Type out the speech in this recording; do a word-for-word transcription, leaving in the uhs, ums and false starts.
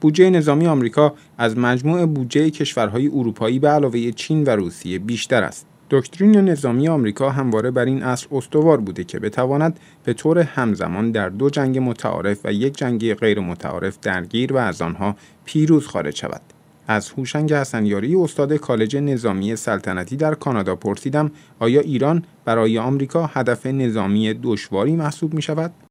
بودجه نظامی آمریکا از مجموع بودجه کشورهای اروپایی به علاوه چین و روسیه بیشتر است. دکترین نظامی آمریکا همواره بر این اصل استوار بوده که بتواند به طور همزمان در دو جنگ متعارف و یک جنگ غیر متعارف درگیر و از آنها پیروز خارج شود. از هوشنگ حسنیاری، استاد کالج نظامی سلطنتی در کانادا پرسیدم آیا ایران برای آمریکا هدف نظامی دشواری محسوب می شود؟